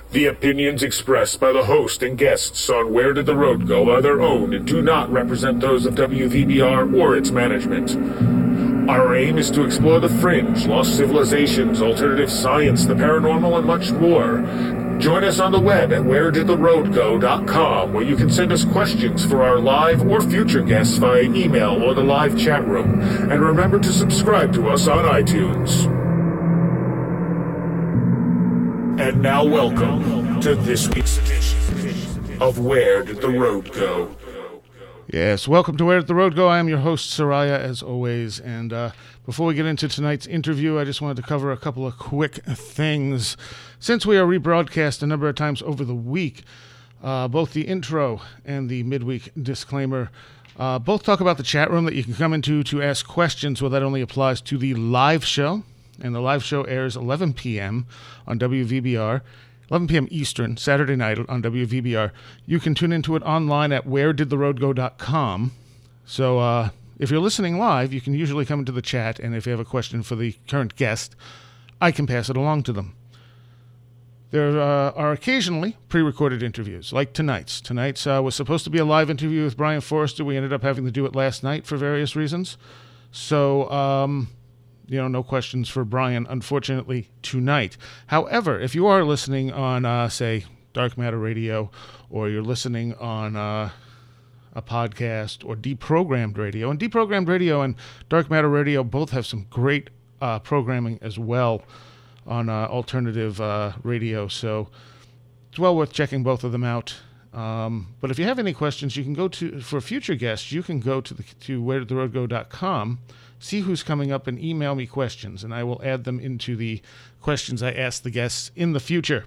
The opinions expressed by the host and guests on Where Did the Road Go are their own and do not represent those of WVBR or its management. Our aim is to explore the fringe, lost civilizations, alternative science, the paranormal, and much more. Join us on the web at wheredidtheroadgo.com, where you can send us questions for our live or future guests via email or the live chat room. And remember to subscribe to us on iTunes. And now welcome to this week's edition of Where Did the Road Go? Yes, welcome to Where Did the Road Go? I am your host, Soraya, as always. And before we get into tonight's interview, I just wanted to cover a couple of quick things. Since we are rebroadcast a number of times over the week, both the intro and the midweek disclaimer both talk about the chat room that you can come into to ask questions. Well, that only applies to the live show. And the live show airs 11 p.m. on WVBR, 11 p.m. Eastern, Saturday night on WVBR. You can tune into it online at wheredidtheroadgo.com. So if you're listening live, you can usually come into the chat, and if you have a question for the current guest, I can pass it along to them. There are occasionally pre-recorded interviews, like tonight's. Tonight's was supposed to be a live interview with Brian Forrester. We ended up having to do it last night for various reasons. So, no questions for Brian, unfortunately, tonight. However, if you are listening on, say, Dark Matter Radio, or you're listening on a podcast, or Deprogrammed Radio, and Deprogrammed Radio and Dark Matter Radio both have some great programming as well on alternative radio, so it's well worth checking both of them out. But if you have any questions, you can go for future guests, you can go to wheredidtheroadgo.com, see who's coming up, and email me questions, and I will add them into the questions I ask the guests in the future.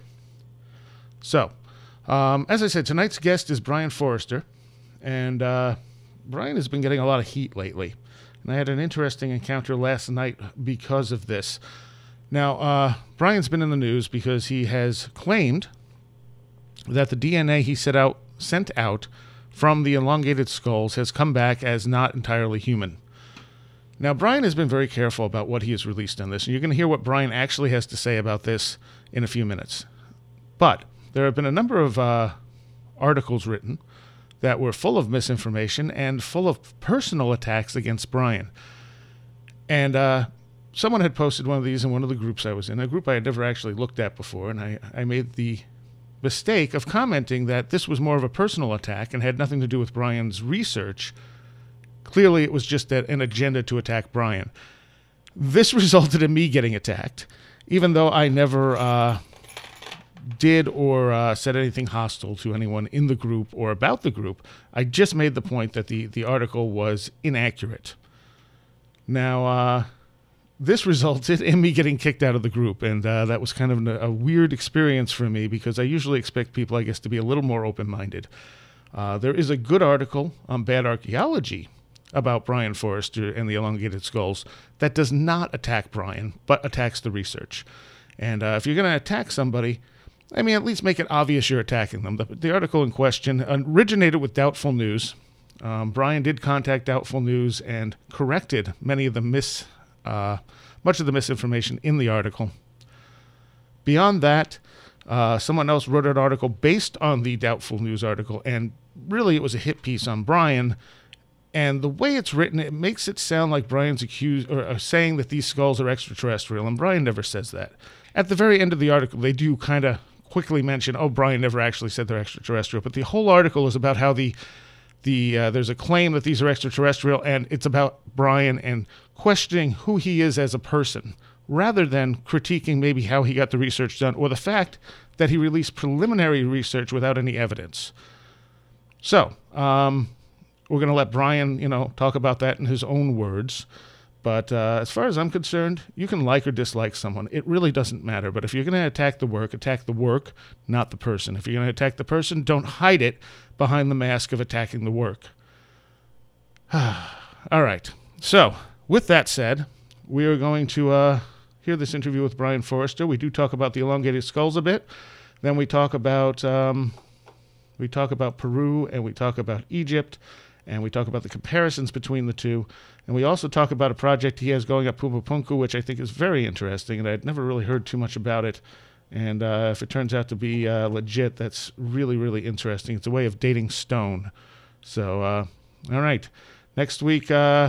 So, as I said, tonight's guest is Brian Forrester, and Brian has been getting a lot of heat lately, and I had an interesting encounter last night because of this. Now, Brian's been in the news because he has claimed that the DNA he sent out from the elongated skulls has come back as not entirely human. Now, Brian has been very careful about what he has released on this, and you're going to hear what Brian actually has to say about this in a few minutes. But there have been a number of articles written that were full of misinformation and full of personal attacks against Brian. And someone had posted one of these in one of the groups I was in, a group I had never actually looked at before, and I made the mistake of commenting that this was more of a personal attack and had nothing to do with Brian's research. Clearly, it was just an agenda to attack Brian. This resulted in me getting attacked, even though I never did or said anything hostile to anyone in the group or about the group. I just made the point that the article was inaccurate. Now, this resulted in me getting kicked out of the group, and that was kind of a weird experience for me because I usually expect people, I guess, to be a little more open-minded. There is a good article on Bad Archaeology about Brian Forrester and the elongated skulls that does not attack Brian, but attacks the research. And if you're going to attack somebody, at least make it obvious you're attacking them. The article in question originated with Doubtful News. Brian did contact Doubtful News and corrected much of the misinformation in the article. Beyond that, someone else wrote an article based on the Doubtful News article, and really it was a hit piece on Brian. And the way it's written, it makes it sound like Brian's saying that these skulls are extraterrestrial, and Brian never says that. At the very end of the article, they do kind of quickly mention, Brian never actually said they're extraterrestrial, but the whole article is about how there's a claim that these are extraterrestrial, and it's about Brian and questioning who he is as a person, rather than critiquing maybe how he got the research done, or the fact that he released preliminary research without any evidence. So, we're going to let Brian, talk about that in his own words. But as far as I'm concerned, you can like or dislike someone. It really doesn't matter. But if you're going to attack the work, not the person. If you're going to attack the person, don't hide it behind the mask of attacking the work. All right. So, with that said, we are going to hear this interview with Brian Forrester. We do talk about the elongated skulls a bit. Then we talk about Peru, and we talk about Egypt. And we talk about the comparisons between the two. And we also talk about a project he has going at Pumapunku, which I think is very interesting, and I'd never really heard too much about it And if it turns out to be legit, that's really, really interesting. It's a way of dating stone. So, all right. Next week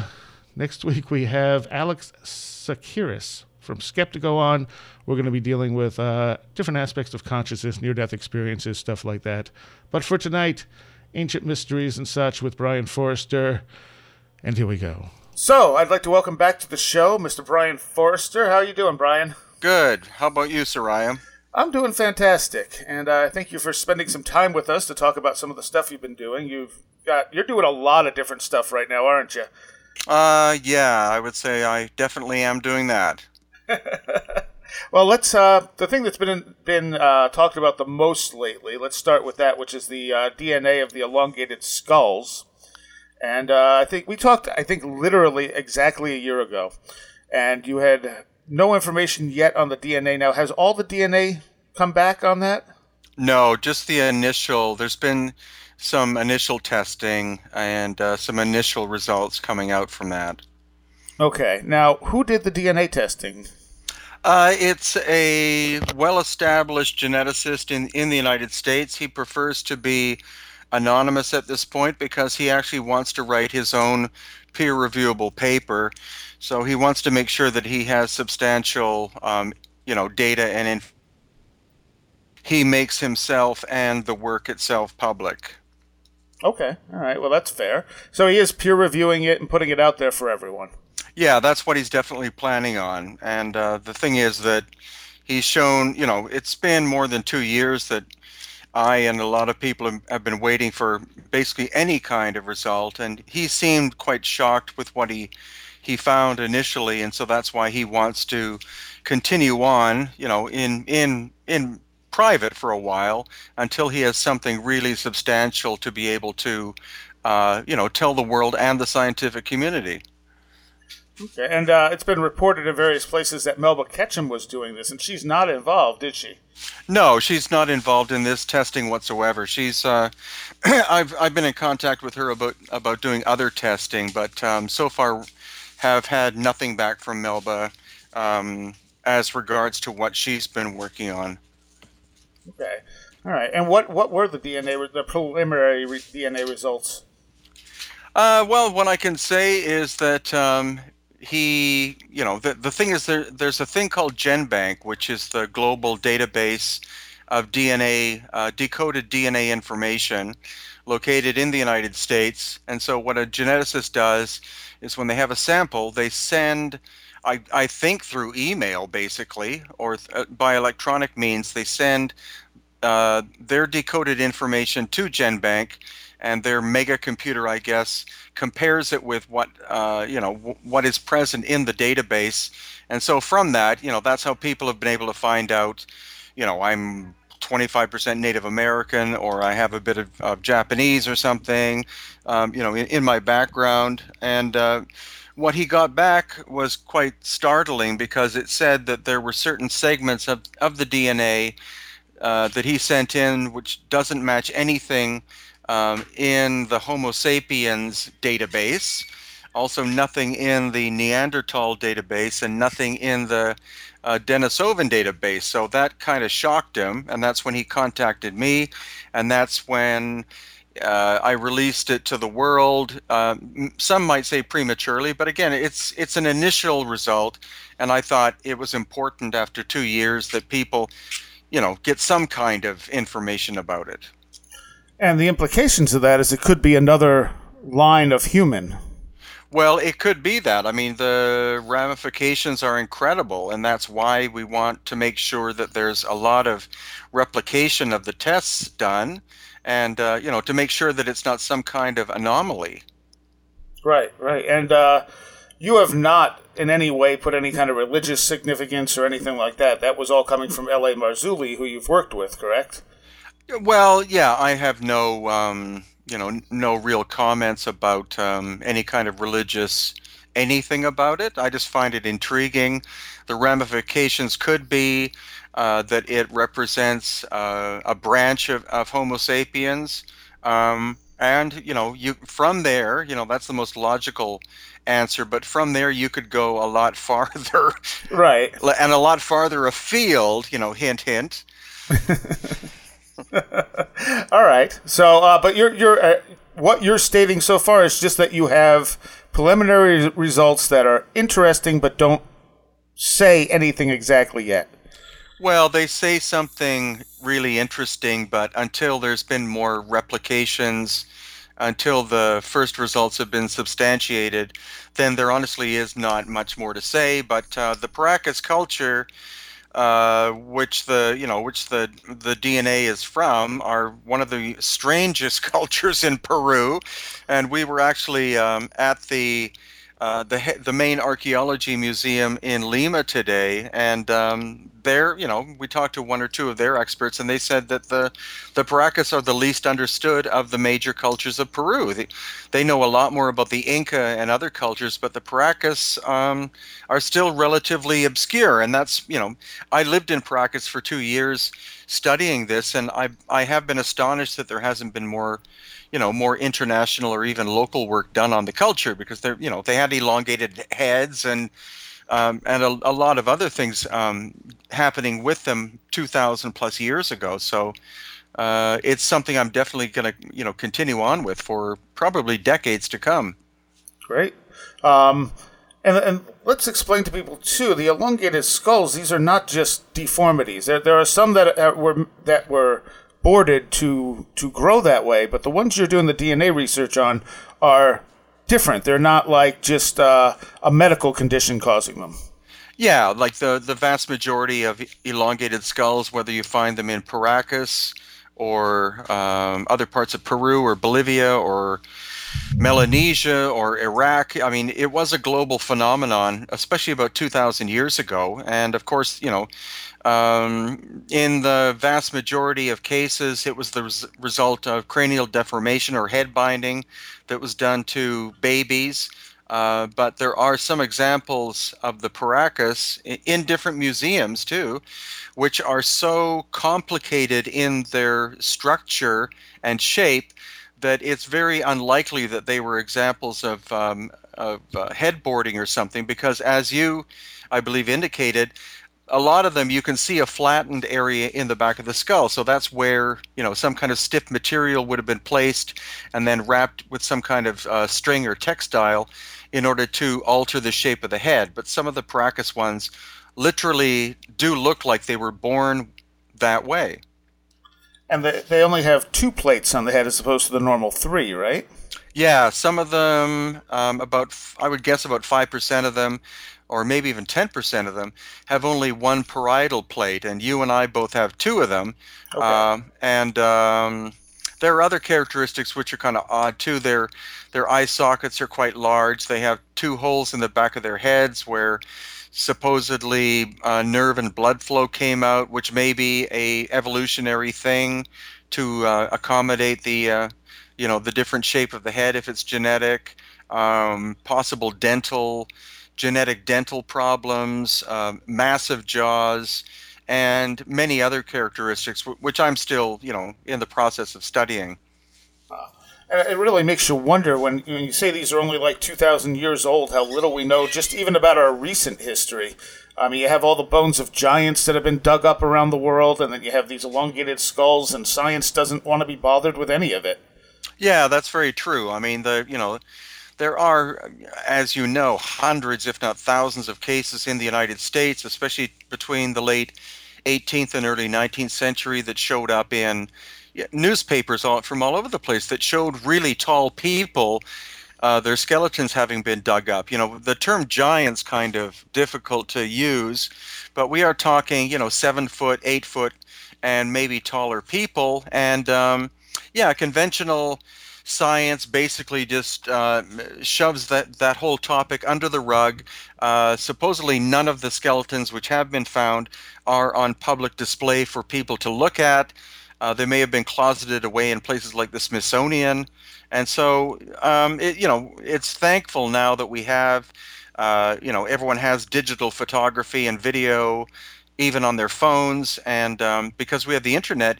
we have Alex Tsakiris from Skeptiko on. We're going to be dealing with different aspects of consciousness, near-death experiences, stuff like that. But for tonight, Ancient Mysteries and such with Brian Forrester. And here we go. So, I'd like to welcome back to the show Mr. Brian Forrester. How are you doing, Brian? Good. How about you, Soraya? I'm doing fantastic, and thank you for spending some time with us to talk about some of the stuff you've been doing. You're doing a lot of different stuff right now, aren't you? Yeah, I would say I definitely am doing that. Well, let's the thing that's been talked about the most lately. Let's start with that, which is the DNA of the elongated skulls. And I think we talked, literally exactly a year ago, and you had no information yet on the DNA. Now, has all the DNA come back on that? No, just the initial. There's been some initial testing and some initial results coming out from that. Okay. Now, who did the DNA testing? It's a well-established geneticist in the United States. He prefers to be anonymous at this point because he actually wants to write his own peer-reviewable paper. So he wants to make sure that he has substantial, data, and he makes himself and the work itself public. Okay, all right. Well, that's fair. So he is peer-reviewing it and putting it out there for everyone. Yeah, that's what he's definitely planning on. And the thing is that he's shown, it's been more than 2 years that I and a lot of people have been waiting for basically any kind of result. And he seemed quite shocked with what he found initially, and so that's why he wants to continue on, in private for a while until he has something really substantial to be able to, tell the world and the scientific community. Okay, and it's been reported in various places that Melba Ketchum was doing this, and she's not involved, is she? No, she's not involved in this testing whatsoever. She's, I've been in contact with her about doing other testing, but so far have had nothing back from Melba as regards to what she's been working on. Okay, all right. And what were the preliminary DNA results? Well, what I can say is that the thing is there's a thing called GenBank, which is the global database of DNA, decoded DNA information located in the United States. And so what a geneticist does is when they have a sample, they send, I think through email basically, or by electronic means, they send their decoded information to GenBank, and their mega computer, I guess, compares it with what is present in the database. And so from that, that's how people have been able to find out, I'm 25% Native American, or I have a bit of Japanese or something, in my background. And what he got back was quite startling, because it said that there were certain segments of the DNA that he sent in which doesn't match anything in the Homo sapiens database, also nothing in the Neanderthal database, and nothing in the Denisovan database. So that kind of shocked him, and that's when he contacted me, and that's when I released it to the world. Some might say prematurely, but again, it's an initial result, and I thought it was important after 2 years that people, get some kind of information about it. And the implications of that is it could be another line of human. Well, it could be that. I mean, the ramifications are incredible, and that's why we want to make sure that there's a lot of replication of the tests done, and, to make sure that it's not some kind of anomaly. Right. And you have not in any way put any kind of religious significance or anything like that. That was all coming from L.A. Marzulli, who you've worked with, correct? Well, yeah, I have no real comments about any kind of religious anything about it. I just find it intriguing. The ramifications could be that it represents a branch of Homo sapiens, and And you from there, that's the most logical answer. But from there, you could go a lot farther, Right. and a lot farther afield. Hint, hint. All right. So, but you're what you're stating so far is just that you have preliminary results that are interesting, but don't say anything exactly yet. Well, they say something really interesting, but until there's been more replications, until the first results have been substantiated, then there honestly is not much more to say. But the Paracas culture, which the DNA is from, are one of the strangest cultures in Peru, and we were actually at the main archaeology museum in Lima today, and there, we talked to one or two of their experts, and they said that the Paracas are the least understood of the major cultures of Peru. They know a lot more about the Inca and other cultures, but the Paracas are still relatively obscure, and that's, I lived in Paracas for 2 years studying this, and I have been astonished that there hasn't been more international or even local work done on the culture, because they had elongated heads and a lot of other things happening with them 2,000 plus years ago. So it's something I'm definitely going to continue on with for probably decades to come. Great. And let's explain to people too, the elongated skulls. These are not just deformities. There are some that were boarded to grow that way, but the ones you're doing the DNA research on are different. They're not like just a medical condition causing them. Yeah, like the vast majority of elongated skulls, whether you find them in Paracas or other parts of Peru or Bolivia or Melanesia or Iraq. I mean, it was a global phenomenon, especially about 2,000 years ago. And of course, in the vast majority of cases, it was the result of cranial deformation or head binding that was done to babies. But there are some examples of the Paracas in different museums too, which are so complicated in their structure and shape that it's very unlikely that they were examples of headboarding or something, because as you, I believe, indicated, a lot of them you can see a flattened area in the back of the skull. So that's where, some kind of stiff material would have been placed and then wrapped with some kind of string or textile in order to alter the shape of the head. But some of the Paracas ones literally do look like they were born that way. And they only have 2 plates on the head as opposed to the normal 3, right? Yeah, some of them, I would guess about 5% of them, or maybe even 10% of them, have only one parietal plate, and you and I both have 2 of them. Okay. And there are other characteristics which are kind of odd too. Their eye sockets are quite large. They have 2 holes in the back of their heads where supposedly nerve and blood flow came out, which may be a evolutionary thing to accommodate the the different shape of the head if it's genetic. Possible genetic dental problems, massive jaws, and many other characteristics, which I'm still in the process of studying. And it really makes you wonder when you say these are only like 2,000 years old, how little we know just even about our recent history. I mean, you have all the bones of giants that have been dug up around the world, and then you have these elongated skulls, and science doesn't want to be bothered with any of it. Yeah, that's very true. I mean, there are, as you know, hundreds, if not thousands, of cases in the United States, especially between the late 18th and early 19th century, that showed up in newspapers from all over the place that showed really tall people, their skeletons having been dug up. The term giant's kind of difficult to use, but we are talking, 7 foot, 8 foot, and maybe taller people. And conventional science basically just shoves that whole topic under the rug. Supposedly none of the skeletons which have been found are on public display for people to look at. They may have been closeted away in places like the Smithsonian. And so, it's thankful now that we have, everyone has digital photography and video, even on their phones. And because we have the internet,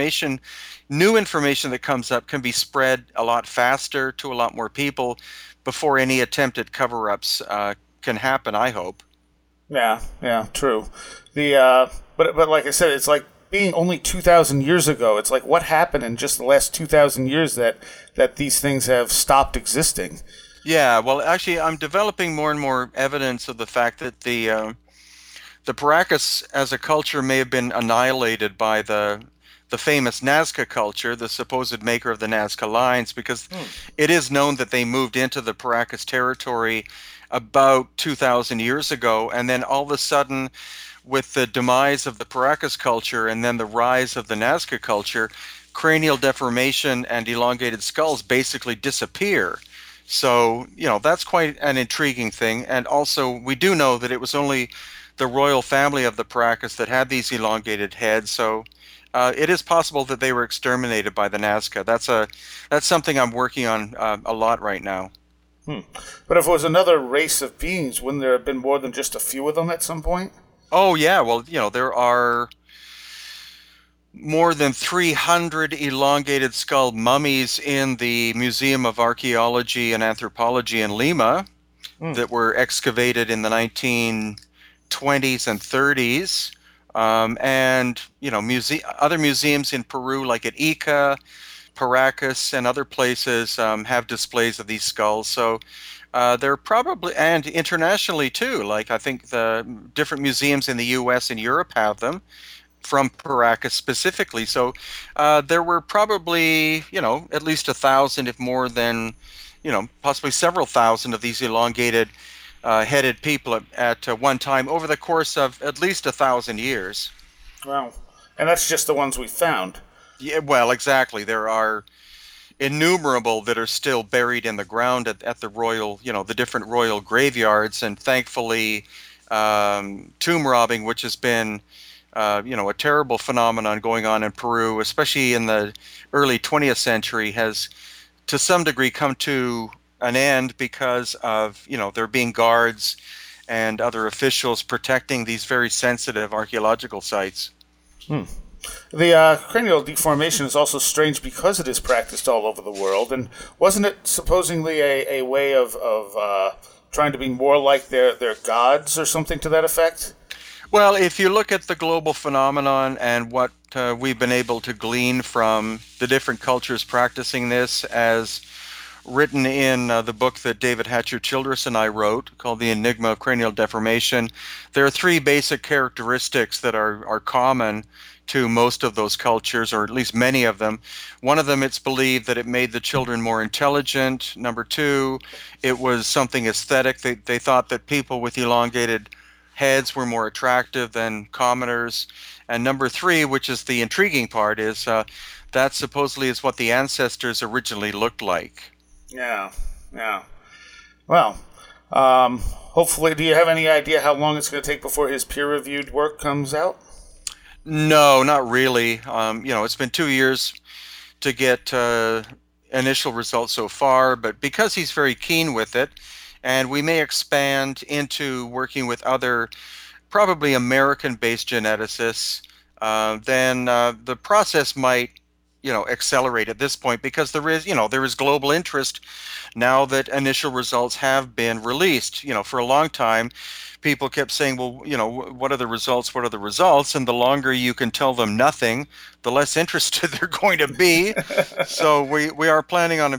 new information that comes up can be spread a lot faster to a lot more people before any attempt at cover-ups can happen, I hope. Yeah, yeah, true. But like I said, it's like being only 2,000 years ago. It's like what happened in just the last 2,000 years that these things have stopped existing. Yeah, well, actually, I'm developing more and more evidence of the fact that the Paracas as a culture may have been annihilated by the famous Nazca culture, the supposed maker of the Nazca lines, because it is known that they moved into the Paracas territory about 2,000 years ago, and then all of a sudden, with the demise of the Paracas culture and then the rise of the Nazca culture, cranial deformation and elongated skulls basically disappear. So, that's quite an intriguing thing. And also, we do know that it was only the royal family of the Paracas that had these elongated heads. So, it is possible that they were exterminated by the Nazca. That's something I'm working on a lot right now. But if it was another race of beings, wouldn't there have been more than just a few of them at some point? Oh, yeah. Well, there are more than 300 elongated skull mummies in the Museum of Archaeology and Anthropology in Lima that were excavated in the 1920s and 30s. And, other museums in Peru, like at Ica, Paracas, and other places, have displays of these skulls. So they're probably, and internationally too, like I think the different museums in the US and Europe have them from Paracas specifically. So there were probably, at least 1,000, if more than, possibly several thousand of these elongated headed people at one time over the course of at least 1,000 years. Wow. And that's just the ones we found. Yeah, well, exactly. There are innumerable that are still buried in the ground at the royal, the different royal graveyards. And thankfully, tomb robbing, which has been a terrible phenomenon going on in Peru, especially in the early 20th century, has to some degree come to an end because of, there being guards and other officials protecting these very sensitive archaeological sites. The cranial deformation is also strange because it is practiced all over the world, and wasn't it supposedly a way of trying to be more like their gods or something to that effect? Well, if you look at the global phenomenon and what we've been able to glean from the different cultures practicing this, as written in the book that David Hatcher Childress and I wrote called The Enigma of Cranial Deformation, there are three basic characteristics that are common to most of those cultures, or at least many of them. One of them, it's believed that it made the children more intelligent. Number two, it was something aesthetic. They thought that people with elongated heads were more attractive than commoners. And number three, which is the intriguing part, is that supposedly is what the ancestors originally looked like. Yeah, yeah. Well, hopefully, do you have any idea how long it's going to take before his peer-reviewed work comes out? No, not really. It's been 2 years to get initial results so far, but because he's very keen with it, and we may expand into working with other, probably American-based geneticists, then the process might, accelerate at this point, because there is global interest now that initial results have been released. For a long time, people kept saying, well, what are the results? What are the results? And the longer you can tell them nothing, the less interested they're going to be. So we are planning on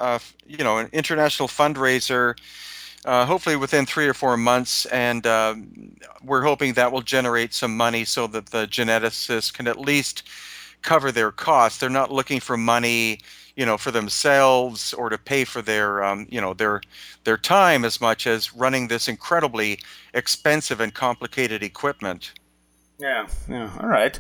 an international fundraiser, hopefully within 3 or 4 months, and we're hoping that will generate some money so that the geneticists can at least cover their costs. They're not looking for money, for themselves or to pay for their, their time as much as running this incredibly expensive and complicated equipment. Yeah. All right.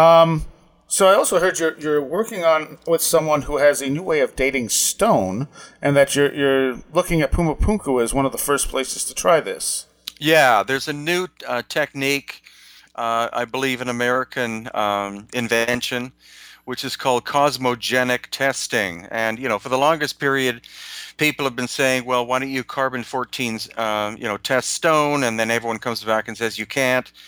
So I also heard you're working on with someone who has a new way of dating stone, and that you're looking at Pumapunku as one of the first places to try this. Yeah, there's a new technique, I believe an American invention, which is called cosmogenic testing. And, for the longest period, people have been saying, well, why don't you carbon-14, test stone? And then everyone comes back and says you can't.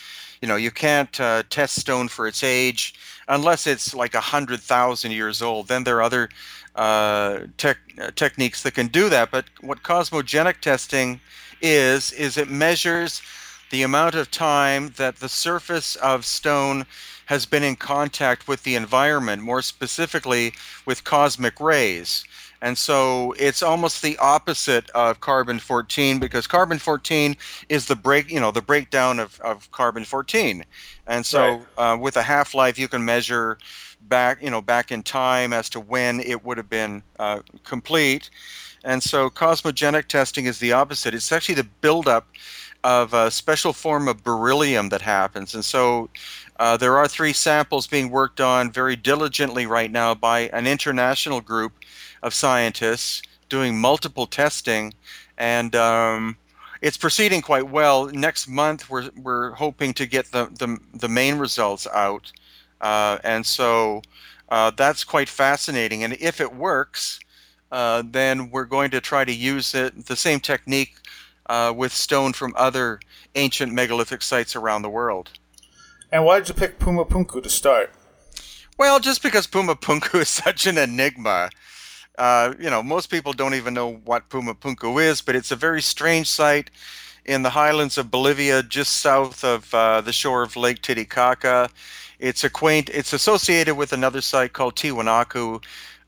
You can't test stone for its age unless it's like 100,000 years old. Then there are other techniques that can do that. But what cosmogenic testing is it measures the amount of time that the surface of stone has been in contact with the environment, more specifically with cosmic rays. And so it's almost the opposite of carbon-14, because carbon-14 is the breakdown of carbon-14. And so with a half-life, you can measure back in time as to when it would have been complete. And so cosmogenic testing is the opposite. It's actually the buildup of a special form of beryllium that happens. And so there are 3 samples being worked on very diligently right now by an international group of scientists doing multiple testing, and it's proceeding quite well. Next month, we're hoping to get the main results out, and so that's quite fascinating. And if it works, then we're going to try to use the same technique with stone from other ancient megalithic sites around the world. And why did you pick Puma Punku to start? Well, just because Puma Punku is such an enigma. Most people don't even know what Puma Punku is, but it's a very strange site in the highlands of Bolivia, just south of the shore of Lake Titicaca. It's associated with another site called Tiwanaku.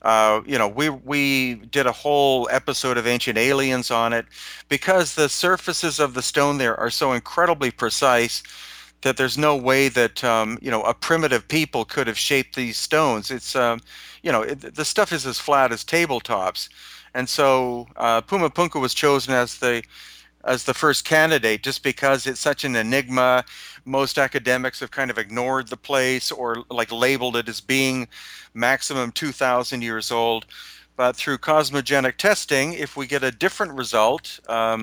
We did a whole episode of Ancient Aliens on it because the surfaces of the stone there are so incredibly precise that there's no way that a primitive people could have shaped these stones. It's the stuff is as flat as tabletops, and so Puma Punku was chosen as the first candidate just because it's such an enigma. Most academics have kind of ignored the place or labeled it as being maximum 2,000 years old. But through cosmogenic testing, if we get a different result,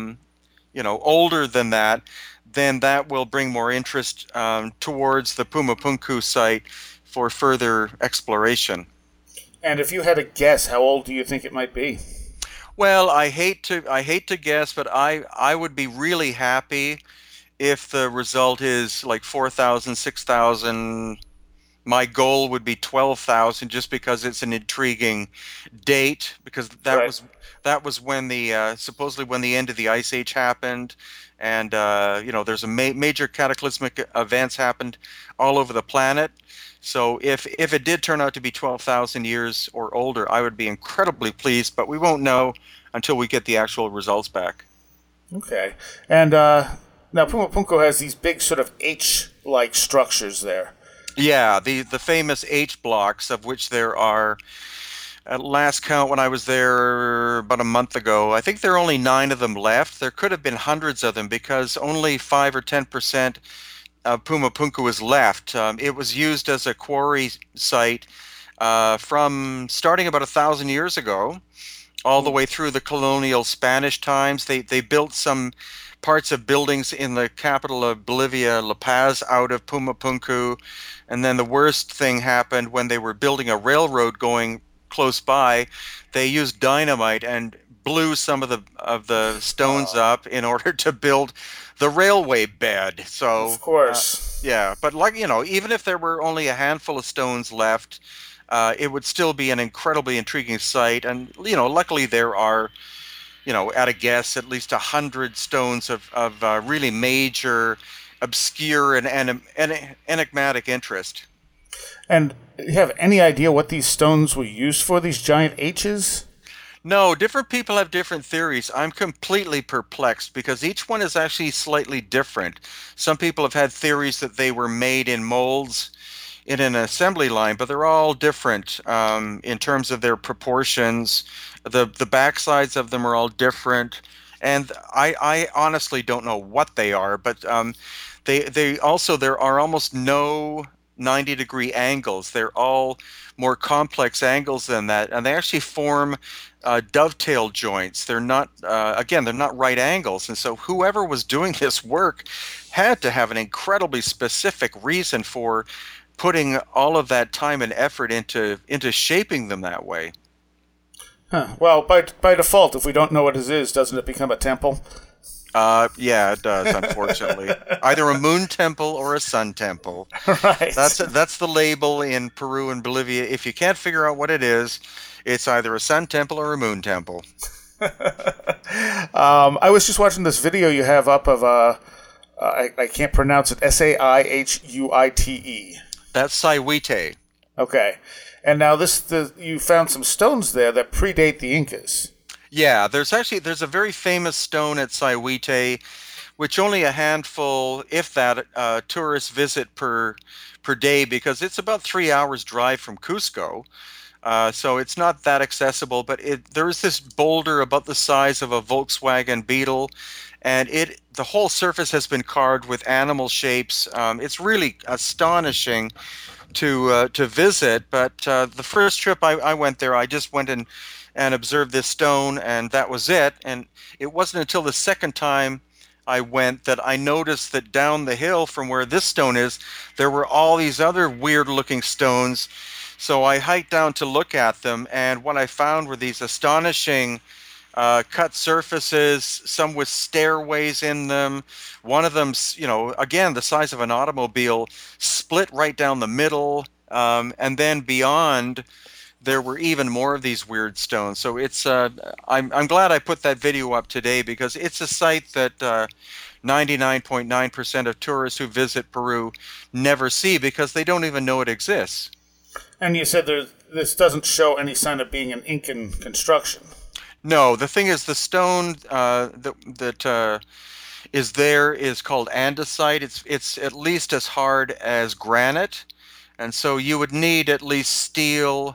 older than that, then that will bring more interest towards the Puma Punku site for further exploration. And if you had to guess, how old do you think it might be? Well, I hate to guess, but I would be really happy if the result is like 4,000, 6,000. My goal would be 12,000, just because it's an intriguing date, because that was when the supposedly when the end of the Ice Age happened, and there's a major cataclysmic events happened all over the planet. So if it did turn out to be 12,000 years or older, I would be incredibly pleased, but we won't know until we get the actual results back. Okay. And now Puma Punku has these big sort of H-like structures there. Yeah, the famous H blocks, of which there are, at last count when I was there about a month ago, I think there are only 9 of them left. There could have been hundreds of them because only 5 or 10% Puma Punku is left. It was used as a quarry site from starting about 1,000 years ago, all the way through the colonial Spanish times. They built some parts of buildings in the capital of Bolivia, La Paz, out of Puma Punku, and then the worst thing happened when they were building a railroad going close by. They used dynamite and blew some of the stones up in order to build the railway bed. So of course, but even if there were only a handful of stones left, it would still be an incredibly intriguing site. And luckily there are, at a guess, at least 100 stones of really major, obscure and enigmatic interest. And you have any idea what these stones were used for? These giant H's? No, different people have different theories. I'm completely perplexed because each one is actually slightly different. Some people have had theories that they were made in molds in an assembly line, but they're all different in terms of their proportions. The backsides of them are all different, and I honestly don't know what they are. But they also, there are almost no 90-degree angles. They're all more complex angles than that, and they actually form dovetail joints. They're not they're not right angles, and so whoever was doing this work had to have an incredibly specific reason for putting all of that time and effort into shaping them that way. Huh. Well, by default, if we don't know what it is, doesn't it become a temple? Yeah, it does, unfortunately. Either a moon temple or a sun temple. Right. That's the label in Peru and Bolivia. If you can't figure out what it is, it's either a sun temple or a moon temple. I was just watching this video you have up of I can't pronounce it. Saihuite. That's Sayhuite. Okay, and now you found some stones there that predate the Incas. Yeah, there's a very famous stone at Sayhuite, which only a handful, if that, tourists visit per day because it's about 3 hours drive from Cusco. So it's not that accessible, but there is this boulder about the size of a Volkswagen Beetle, and the whole surface has been carved with animal shapes. It's really astonishing to visit. But the first trip I went there, I just went and observed this stone, and that was it. And it wasn't until the second time I went that I noticed that down the hill from where this stone is, there were all these other weird-looking stones. So I hiked down to look at them, and what I found were these astonishing cut surfaces, some with stairways in them. One of them, again, the size of an automobile, split right down the middle. And then beyond, there were even more of these weird stones. So I'm glad I put that video up today because it's a site that 99.9% of tourists who visit Peru never see because they don't even know it exists. And you said this doesn't show any sign of being an Incan construction. No, the thing is, the stone that is there is called andesite. It's at least as hard as granite, and so you would need at least steel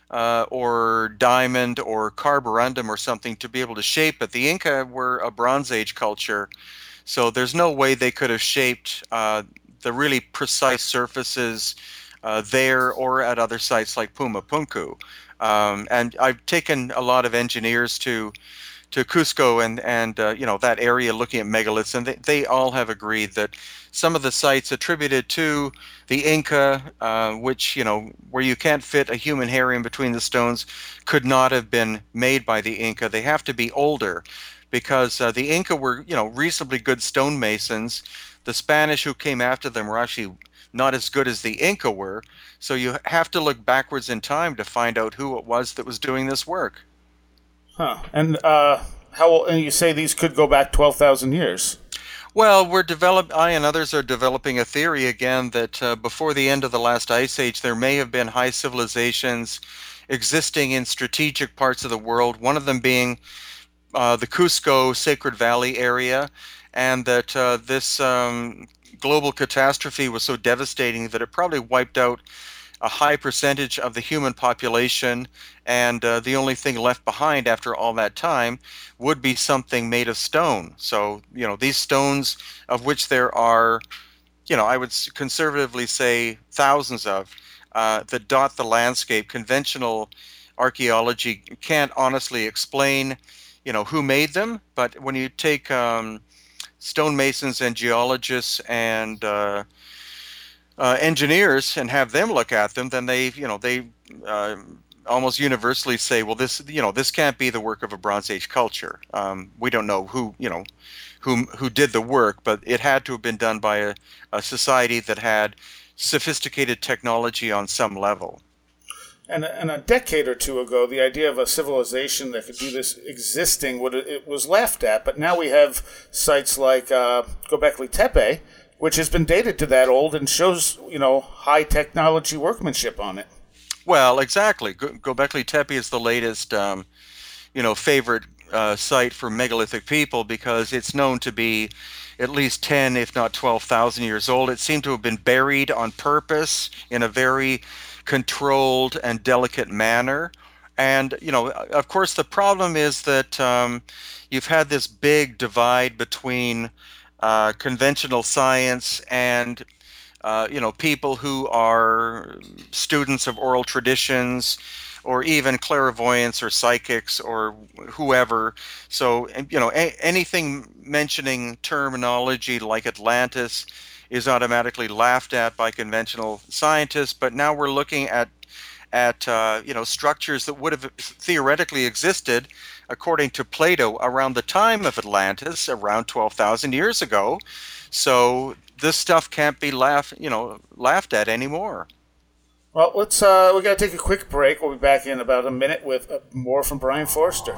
or diamond or carborundum or something to be able to shape it. The Inca were a Bronze Age culture, so there's no way they could have shaped the really precise surfaces there or at other sites like Pumapunku. And I've taken a lot of engineers to Cusco and that area looking at megaliths, and they all have agreed that some of the sites attributed to the Inca, which, where you can't fit a human hair in between the stones, could not have been made by the Inca. They have to be older because the Inca were, reasonably good stonemasons. The Spanish who came after them were actually not as good as the Inca were. So you have to look backwards in time to find out who it was that was doing this work. Huh. And and you say these could go back 12,000 years? Well, I and others are developing a theory again that before the end of the last ice age, there may have been high civilizations existing in strategic parts of the world, one of them being the Cusco Sacred Valley area, and that this global catastrophe was so devastating that it probably wiped out a high percentage of the human population, and the only thing left behind after all that time would be something made of stone. So, these stones, of which there are, I would conservatively say thousands of, that dot the landscape, conventional archaeology can't honestly explain, who made them. But when you take stonemasons and geologists and engineers and have them look at them, then they almost universally say, well, this can't be the work of a Bronze Age culture. We don't know who did the work, but it had to have been done by a society that had sophisticated technology on some level. And a decade or two ago, the idea of a civilization that could do this existing, it was laughed at. But now we have sites like Göbekli Tepe, which has been dated to that old and shows, high technology workmanship on it. Well, exactly. Göbekli Tepe is the latest, favorite site for megalithic people because it's known to be at least 10, if not 12,000 years old. It seemed to have been buried on purpose in a very controlled and delicate manner. And, of course, the problem is that you've had this big divide between conventional science and people who are students of oral traditions or even clairvoyants or psychics or whoever. So, anything mentioning terminology like Atlantis is automatically laughed at by conventional scientists. But now we're looking at at structures that would have theoretically existed, according to Plato, around the time of Atlantis, around 12,000 years ago. So this stuff can't be laughed at anymore. Well, let's we got to take a quick break. We'll be back in about a minute with more from Brian Forster.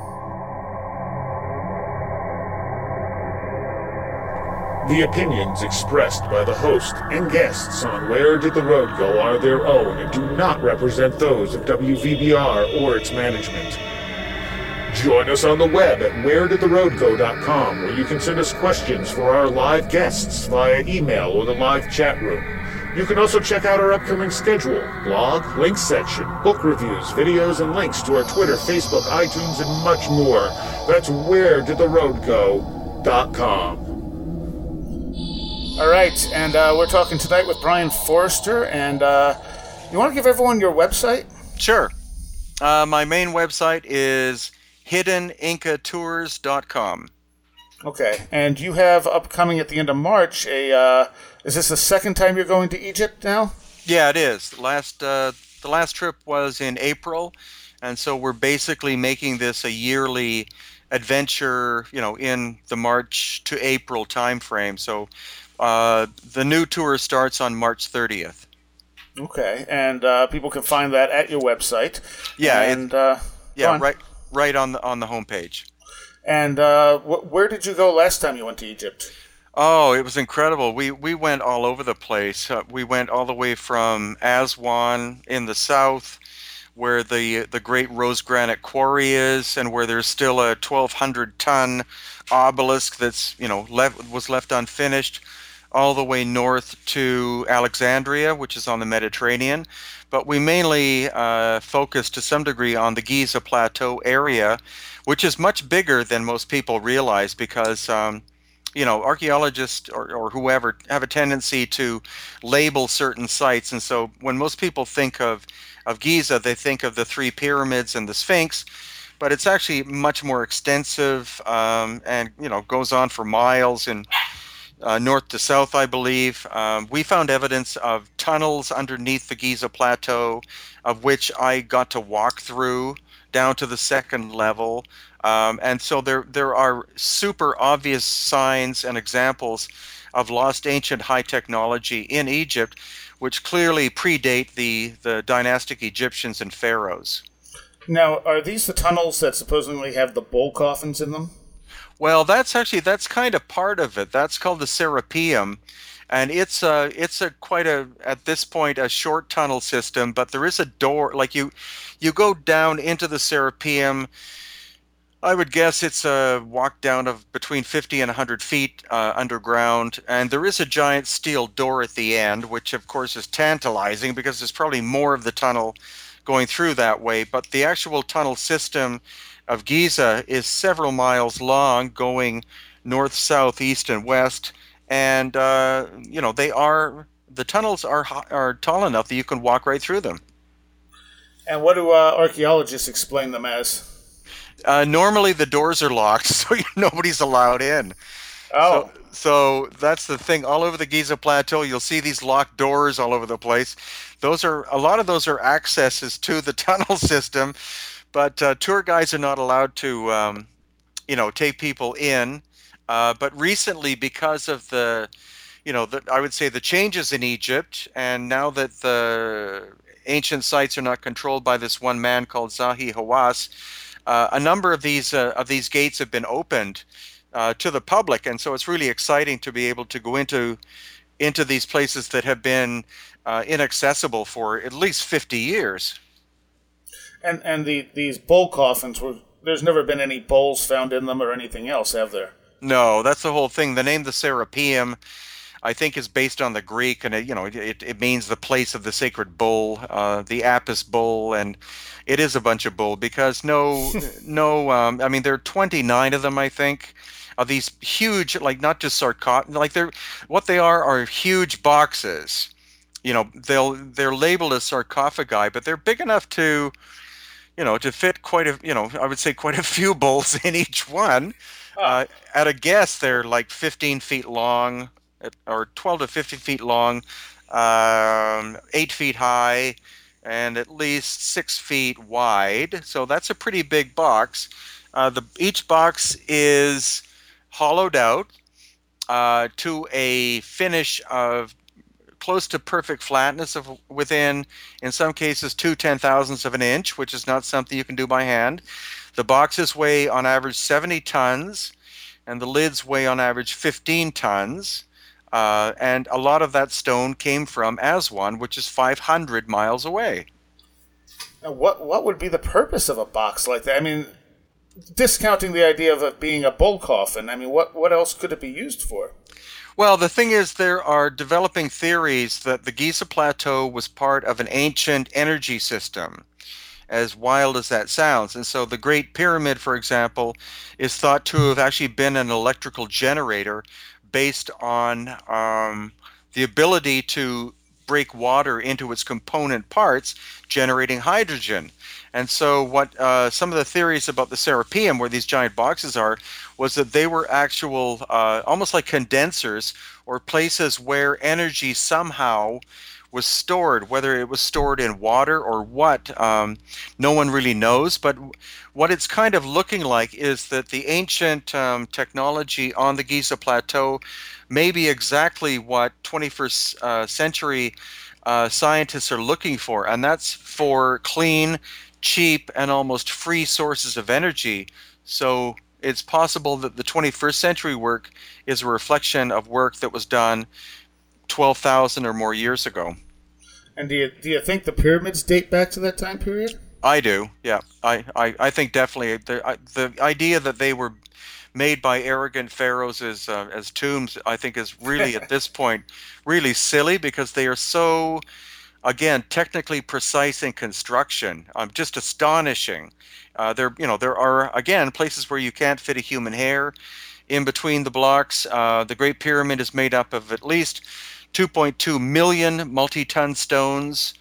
The opinions expressed by the host and guests on Where Did the Road Go are their own and do not represent those of WVBR or its management. Join us on the web at wheredidtheroadgo.com, where you can send us questions for our live guests via email or the live chat room. You can also check out our upcoming schedule, blog, links section, book reviews, videos, and links to our Twitter, Facebook, iTunes, and much more. That's wheredidtheroadgo.com. All right, and we're talking tonight with Brian Forster, and you want to give everyone your website? Sure. My main website is hiddenincatours.com. Okay, and you have upcoming at the end of March is this the second time you're going to Egypt now? Yeah, it is. The last trip was in April, and so we're basically making this a yearly adventure, in the March to April timeframe. So the new tour starts on March 30th. Okay, and people can find that at your website. Yeah, and right on the homepage. And where did you go last time you went to Egypt? Oh, it was incredible. We went all over the place. We went all the way from Aswan in the south, where the great rose granite quarry is, and where there's still a 1,200-ton obelisk that's was left unfinished, all the way north to Alexandria, which is on the Mediterranean. But we mainly focused to some degree on the Giza Plateau area, which is much bigger than most people realize, because archaeologists or whoever have a tendency to label certain sites. And so when most people think of Giza, they think of the three pyramids and the Sphinx, but it's actually much more extensive, and goes on for miles in north to south, I believe. We found evidence of tunnels underneath the Giza Plateau, of which I got to walk through down to the second level. And so there are super obvious signs and examples of lost ancient high technology in Egypt, which clearly predate the dynastic Egyptians and pharaohs. Now, are these the tunnels that supposedly have the bull coffins in them? Well, that's kind of part of it. That's called the Serapeum, and it's at this point a short tunnel system. But there is a door, like you go down into the Serapeum. I would guess it's a walk down of between 50 and 100 feet underground, and there is a giant steel door at the end, which of course is tantalizing because there's probably more of the tunnel going through that way. But the actual tunnel system of Giza is several miles long, going north, south, east, and west, and the tunnels are tall enough that you can walk right through them. And what do archaeologists explain them as? Normally the doors are locked, so nobody's allowed in. Oh. So that's the thing. All over the Giza Plateau, you'll see these locked doors all over the place. A lot of those are accesses to the tunnel system, but tour guides are not allowed to, take people in. But recently, because of I would say the changes in Egypt, and now that the ancient sites are not controlled by this one man called Zahi Hawass, a number of these gates have been opened to the public, and so it's really exciting to be able to go into these places that have been inaccessible for at least 50 years. And these bull coffins there's never been any bulls found in them or anything else, have there? No, that's the whole thing. The name the Serapeum, I think, is based on the Greek, and it means the place of the sacred bull, the Apis bull, and it is a bunch of bull because I mean, there are 29 of them, I think, of these huge, like not just sarcophagus, like what they are huge boxes. They're labeled as sarcophagi, but they're big enough to fit I would say quite a few bulls in each one. At a guess, they're like 15 feet long, or 12 to 15 feet long, 8 feet high, and at least 6 feet wide. So that's a pretty big box. Each box is hollowed out to a finish of close to perfect flatness of within, in some cases, 2/10,000ths of an inch, which is not something you can do by hand. The boxes weigh on average 70 tons, and the lids weigh on average 15 tons. And a lot of that stone came from Aswan, which is 500 miles away. Now, what would be the purpose of a box like that? I mean, discounting the idea of it being a bull coffin, I mean, what else could it be used for? Well, the thing is, there are developing theories that the Giza Plateau was part of an ancient energy system, as wild as that sounds. And so the Great Pyramid, for example, is thought to have actually been an electrical generator based on the ability to break water into its component parts, generating hydrogen. And so what some of the theories about the Serapeum, where these giant boxes are, was that they were actual, almost like condensers, or places where energy somehow was stored, whether it was stored in water or what, no one really knows. But what it's kind of looking like is that the ancient technology on the Giza Plateau may be exactly what 21st century scientists are looking for, and that's for clean, cheap, and almost free sources of energy. So it's possible that the 21st century work is a reflection of work that was done 12,000 or more years ago. And do you think the pyramids date back to that time period? I do, yeah. I think definitely the idea that they were made by arrogant pharaohs as tombs, I think, is really at this point really silly, because they are so, again, technically precise in construction. Just astonishing. There are, again, places where you can't fit a human hair in between the blocks. The Great Pyramid is made up of at least 2.2 million multi-ton stones,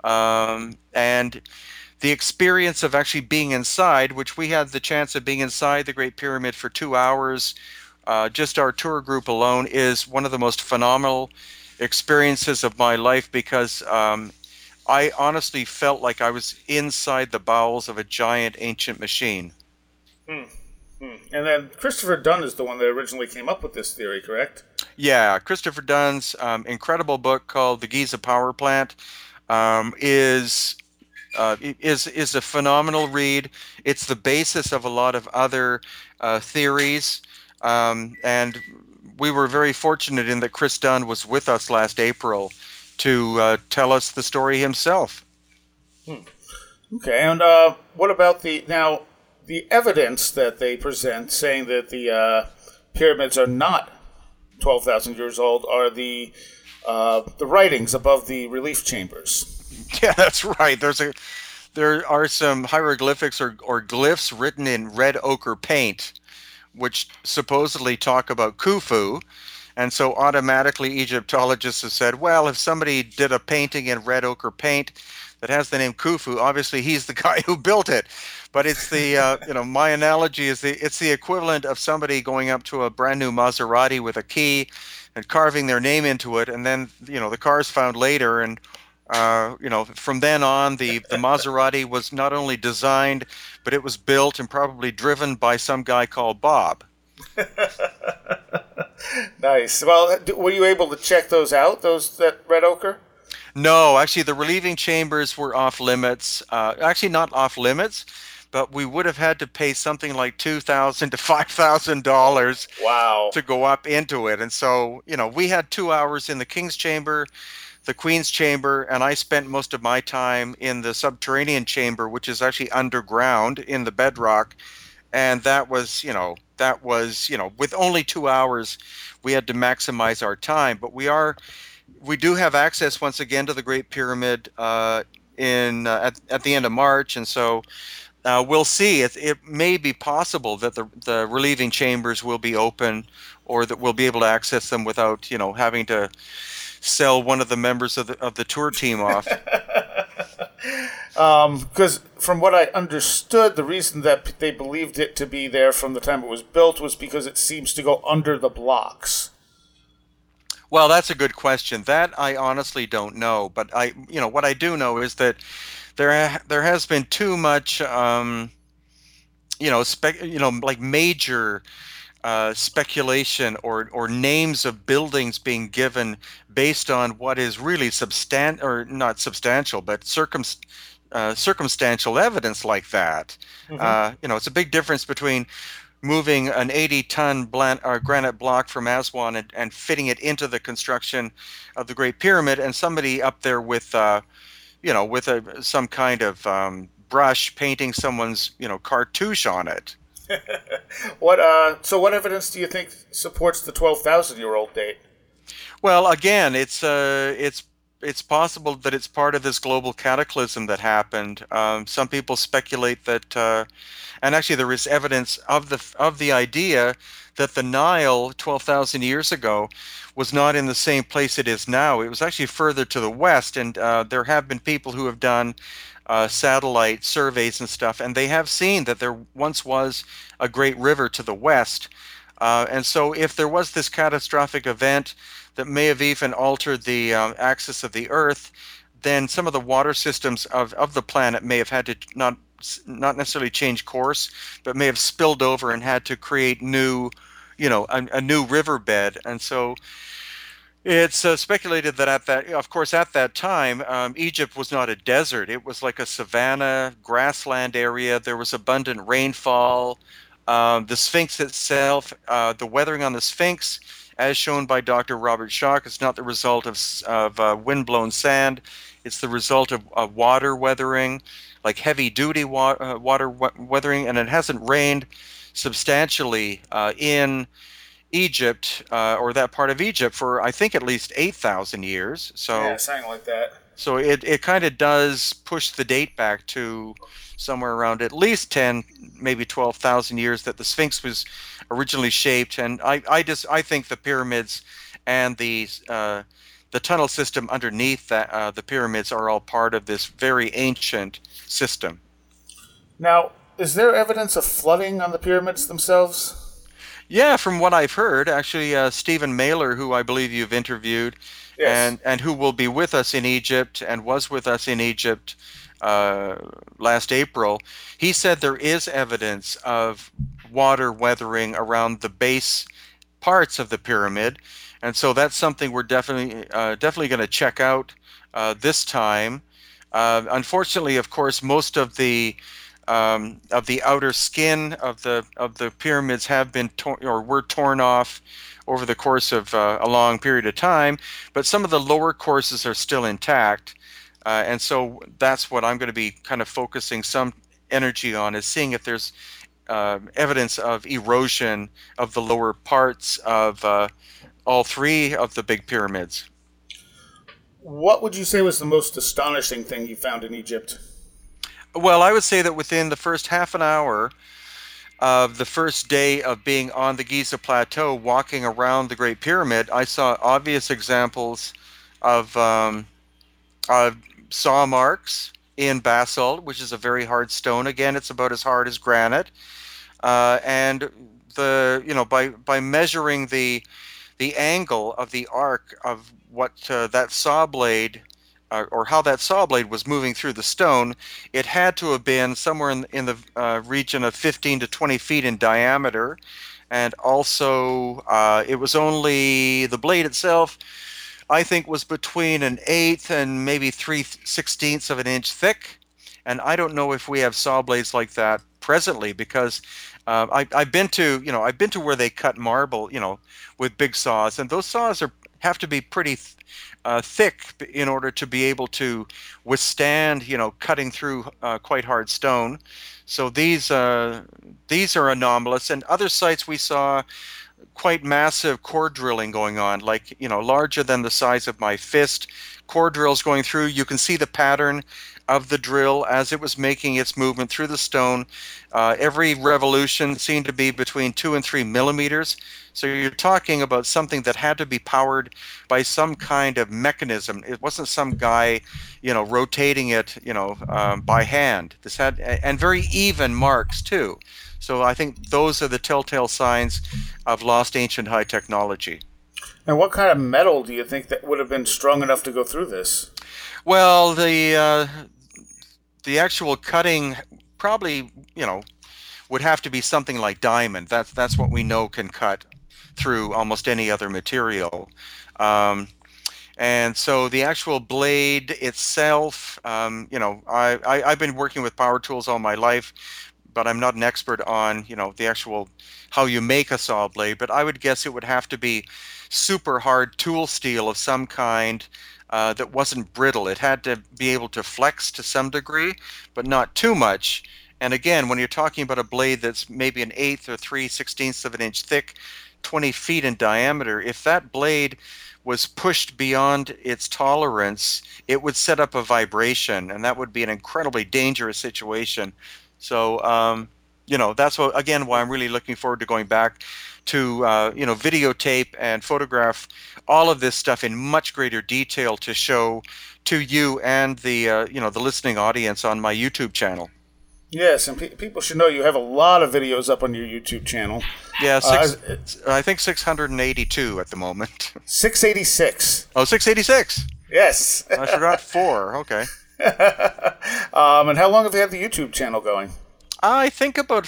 and the experience of actually being inside, which we had the chance of being inside the Great Pyramid for 2 hours, just our tour group alone, is one of the most phenomenal experiences of my life, because I honestly felt like I was inside the bowels of a giant ancient machine. And then Christopher Dunn is the one that originally came up with this theory, correct? Yeah, Christopher Dunn's incredible book called The Giza Power Plant is a phenomenal read. It's the basis of a lot of other theories, and we were very fortunate in that Chris Dunn was with us last April to tell us the story himself. Okay, and what about the evidence that they present saying that the pyramids are not 12,000 years old are the writings above the relief chambers? Yeah, that's right. There are some hieroglyphics or glyphs written in red ochre paint, which supposedly talk about Khufu. And so automatically Egyptologists have said, well, if somebody did a painting in red ochre paint that has the name Khufu, obviously he's the guy who built it. But it's the, my analogy is it's the equivalent of somebody going up to a brand new Maserati with a key and carving their name into it. And then, the car's found later. And, from then on, the Maserati was not only designed, but it was built and probably driven by some guy called Bob. Nice. Well, were you able to check those out, that red ochre? No, actually, the relieving chambers were off limits. Actually, not off limits, but we would have had to pay something like $2,000 to $5,000. Wow. To go up into it. And so, we had 2 hours in the King's Chamber, the Queen's Chamber, and I spent most of my time in the subterranean chamber, which is actually underground in the bedrock. And that was, with only 2 hours, we had to maximize our time. But we do have access once again to the Great Pyramid at the end of March, and so we'll see. It may be possible that the relieving chambers will be open, or that we'll be able to access them without having to sell one of the members of the tour team off. Because from what I understood, the reason that they believed it to be there from the time it was built was because it seems to go under the blocks. Well, that's a good question. That I honestly don't know, but what I do know is that there has been too much, like major speculation or names of buildings being given based on what is really or not substantial, but circumstantial evidence like that. Hmm. It's a big difference between moving an 80-ton granite block from Aswan and fitting it into the construction of the Great Pyramid, and somebody up there with, some kind of brush painting someone's, cartouche on it. So what evidence do you think supports the 12,000-year-old date? Well, again, it's possible that it's part of this global cataclysm that happened. Some people speculate that, and actually there is evidence of the idea that the Nile 12,000 years ago was not in the same place it is now. It was actually further to the west, and there have been people who have done satellite surveys and stuff, and they have seen that there once was a great river to the west. And so if there was this catastrophic event that may have even altered the axis of the Earth, then some of the water systems of the planet may have had to not necessarily change course, but may have spilled over and had to create a new riverbed. And so it's speculated that at that time, Egypt was not a desert. It was like a savanna, grassland area. There was abundant rainfall. The Sphinx itself, the weathering on the Sphinx, as shown by Dr. Robert Schoch, is not the result of wind-blown sand. It's the result of water weathering, like heavy-duty water weathering, and it hasn't rained substantially in Egypt or that part of Egypt for I think at least 8,000 years. So Yeah, something like that. so it kind of does push the date back to somewhere around at least 10, maybe 12,000 years that the Sphinx was originally shaped. And I think the pyramids and the tunnel system underneath the pyramids are all part of this very ancient system. Now, is there evidence of flooding on the pyramids themselves? Yeah, from what I've heard, actually, Stephen Mailer, who I believe you've interviewed, Yes. and who will be with us in Egypt and was with us in Egypt last April, he said there is evidence of water weathering around the base parts of the pyramid, and so that's something we're definitely going to check out this time. Unfortunately, of course, most of the outer skin of the pyramids have been were torn off over the course of a long period of time, but some of the lower courses are still intact, and so that's what I'm going to be kind of focusing some energy on, is seeing if there's evidence of erosion of the lower parts of all three of the big pyramids. What would you say was the most astonishing thing you found in Egypt? Well, I would say that within the first half an hour of the first day of being on the Giza Plateau, walking around the Great Pyramid, I saw obvious examples of saw marks in basalt, which is a very hard stone. Again, it's about as hard as granite. And by measuring the angle of the arc of what that saw blade or how that saw blade was moving through the stone, it had to have been somewhere in the region of 15 to 20 feet in diameter. And also, it was only, the blade itself, I think, was between an eighth and maybe 3/16 of an inch thick. And I don't know if we have saw blades like that presently, because I've been to where they cut marble, with big saws, and those saws have to be pretty thick in order to be able to withstand, cutting through quite hard stone. So these are anomalous. And other sites we saw quite massive core drilling going on, like, larger than the size of my fist. Core drills going through. You can see the pattern of the drill as it was making its movement through the stone. Every revolution seemed to be between 2 and 3 millimeters. So you're talking about something that had to be powered by some kind of mechanism. It wasn't some guy, rotating it, by hand. This had, and very even marks too. So I think those are the telltale signs of lost ancient high technology. And what kind of metal do you think that would have been strong enough to go through this? Well, the actual cutting probably, would have to be something like diamond. That's what we know can cut through almost any other material. Um, and so the actual blade itself, I've been working with power tools all my life, but I'm not an expert on, the actual how you make a saw blade. But I would guess it would have to be super hard tool steel of some kind that wasn't brittle. It had to be able to flex to some degree, but not too much. And again, when you're talking about a blade that's maybe an eighth or 3/16 of an inch thick, 20 feet in diameter, if that blade was pushed beyond its tolerance, it would set up a vibration, and that would be an incredibly dangerous situation. So, that's what, again, why I'm really looking forward to going back to, videotape and photograph all of this stuff in much greater detail to show to you and the listening audience on my YouTube channel. Yes, and people should know you have a lot of videos up on your YouTube channel. Yeah, I think 682 at the moment. 686. Oh, 686. Yes. I forgot 4. Okay. And how long have you had the YouTube channel going? I think about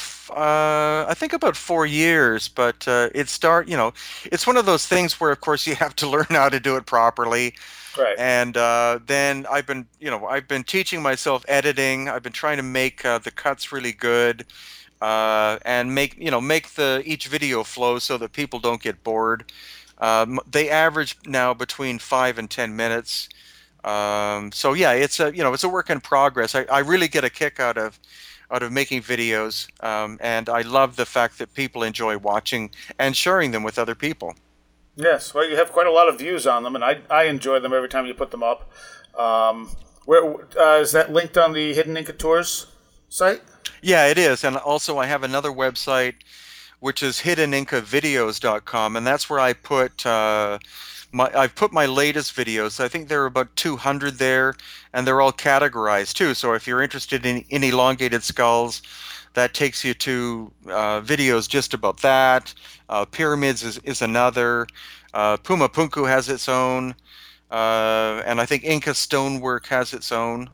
4 years, but it's one of those things where, of course, you have to learn how to do it properly. Right. And then I've been teaching myself editing. I've been trying to make the cuts really good, and make each video flow so that people don't get bored. They average now between 5 and 10 minutes. So yeah, it's a work in progress. I really get a kick out of making videos, and I love the fact that people enjoy watching and sharing them with other people. Yes, well, you have quite a lot of views on them, and I enjoy them every time you put them up. Where is that linked on the Hidden Inca Tours site? Yeah, it is, and also I have another website, which is hiddenincavideos.com, and that's where I put I've put my latest videos. I think there are about 200 there, and they're all categorized too. So if you're interested in elongated skulls, that takes you to videos just about that. Pyramids is another. Puma Punku has its own. And I think Inca stonework has its own.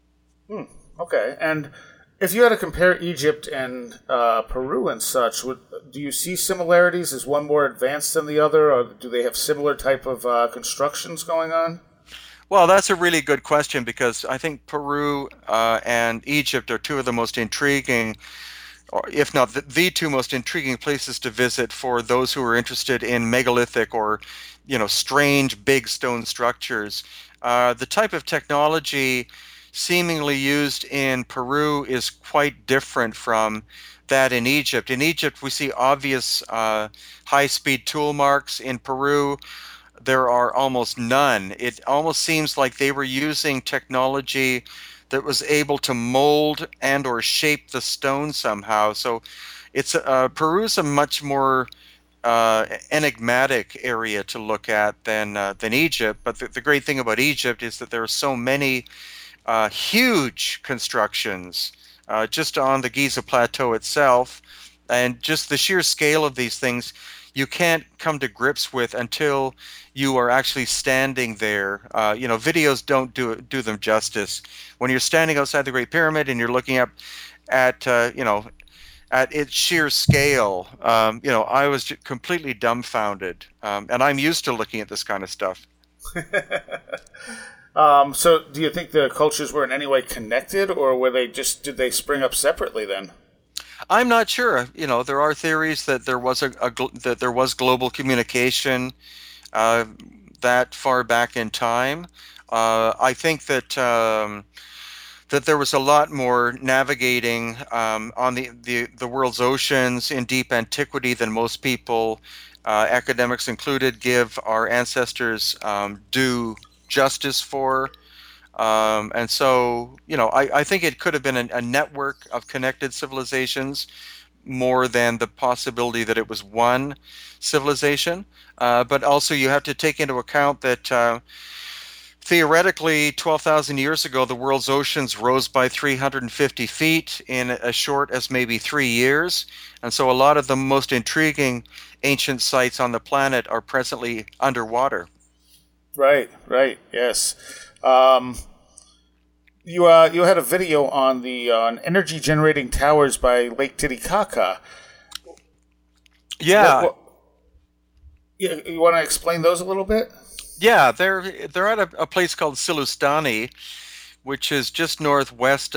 Okay. And if you had to compare Egypt and Peru and such, do you see similarities? Is one more advanced than the other, or do they have similar type of constructions going on? Well, that's a really good question, because I think Peru and Egypt are two of the most intriguing, or if not the two most intriguing places to visit for those who are interested in megalithic or, strange big stone structures. The type of technology seemingly used in Peru is quite different from that in Egypt. In Egypt, we see obvious high-speed tool marks. In Peru, there are almost none. It almost seems like they were using technology that was able to mold and or shape the stone somehow. So it's Peru's a much more enigmatic area to look at than Egypt. But the great thing about Egypt is that there are so many huge constructions just on the Giza Plateau itself, and just the sheer scale of these things you can't come to grips with until you are actually standing there. Videos don't do them justice. When you're standing outside the Great Pyramid and you're looking up at its sheer scale, I was completely dumbfounded, and I'm used to looking at this kind of stuff. So do you think the cultures were in any way connected, or did they spring up separately then? I'm not sure. There are theories that there was that there was global communication that far back in time. I think that that there was a lot more navigating on the world's oceans in deep antiquity than most people, academics included, give our ancestors due justice for. And so, I think it could have been a network of connected civilizations more than the possibility that it was one civilization. But also you have to take into account that theoretically, 12,000 years ago, the world's oceans rose by 350 feet in as short as maybe 3 years. And so a lot of the most intriguing ancient sites on the planet are presently underwater. Right, yes. You had a video on the on energy generating towers by Lake Titicaca. Yeah. You want to explain those a little bit? Yeah, they're at a place called Silustani, which is just northwest